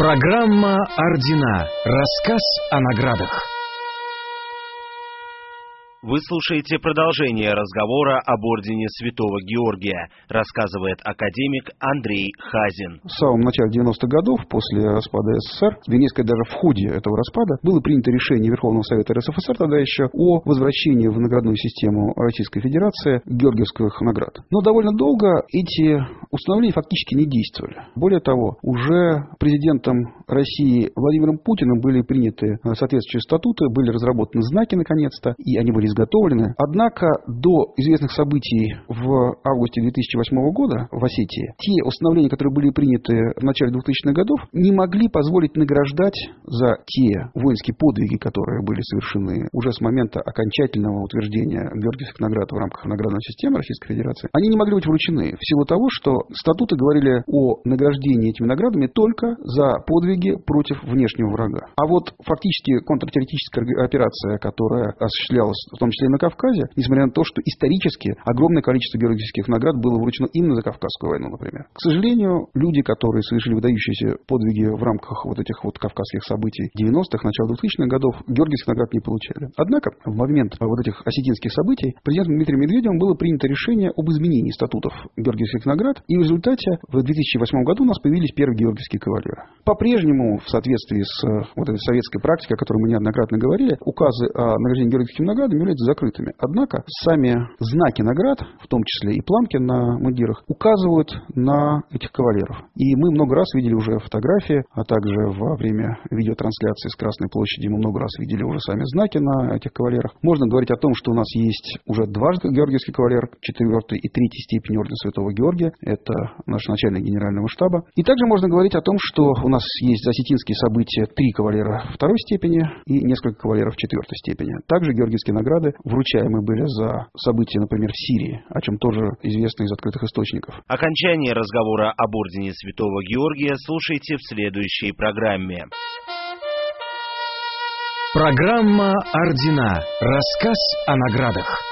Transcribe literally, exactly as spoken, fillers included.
Программа «Ордена». Рассказ о наградах. Вы слушаете продолжение разговора об ордене Святого Георгия, рассказывает академик Андрей Хазин. В самом начале девяностых годов, после распада СССР, вернее сказать, даже в ходе этого распада, было принято решение Верховного Совета РСФСР тогда еще о возвращении в наградную систему Российской Федерации георгиевских наград. Но довольно долго эти установления фактически не действовали. Более того, уже президентом России Владимиром Путиным были приняты соответствующие статуты, были разработаны знаки наконец-то, и они были изготовлены. Однако до известных событий в августе две тысячи восьмого года в Осетии те установления, которые были приняты в начале двухтысячных годов, не могли позволить награждать за те воинские подвиги, которые были совершены уже с момента окончательного утверждения георгиевских наград в рамках наградной системы Российской Федерации. Они не могли быть вручены в силу того, что статуты говорили о награждении этими наградами только за подвиги против внешнего врага. А вот фактически контртеррористическая операция, которая осуществлялась в том числе и на Кавказе, несмотря на то, что исторически огромное количество георгиевских наград было вручено именно за Кавказскую войну, например. К сожалению, люди, которые совершили выдающиеся подвиги в рамках вот этих вот кавказских событий девяностых, начала двухтысячных годов, георгиевских наград не получали. Однако, в момент вот этих осетинских событий президентом Дмитрием Медведевым было принято решение об изменении статутов георгиевских наград, и в результате в две тысячи восьмом году у нас появились первые георгиевские кавалеры. По-прежнему, в соответствии с вот этой советской практикой, о которой мы неоднократно говорили, указы о награждении георгиевскими наградами являются закрытыми. Однако сами знаки наград, в том числе и планки на мундирах, указывают на этих кавалеров. И мы много раз видели уже фотографии, а также во время видеотрансляции с Красной площади мы много раз видели уже сами знаки на этих кавалерах. Можно говорить о том, что у нас есть уже дважды георгиевский кавалер четвертой и третьей степени ордена Святого Георгия. Это наш начальник генерального штаба. И также можно говорить о том, что у нас есть за осетинские события три кавалера второй степени и несколько кавалеров четвертой степени. Также георгиевские награды вручаемые были за события, например, в Сирии, о чем тоже известно из открытых источников. Окончание разговора об ордене Святого Георгия слушайте в следующей программе. Программа «Ордена». Рассказ о наградах.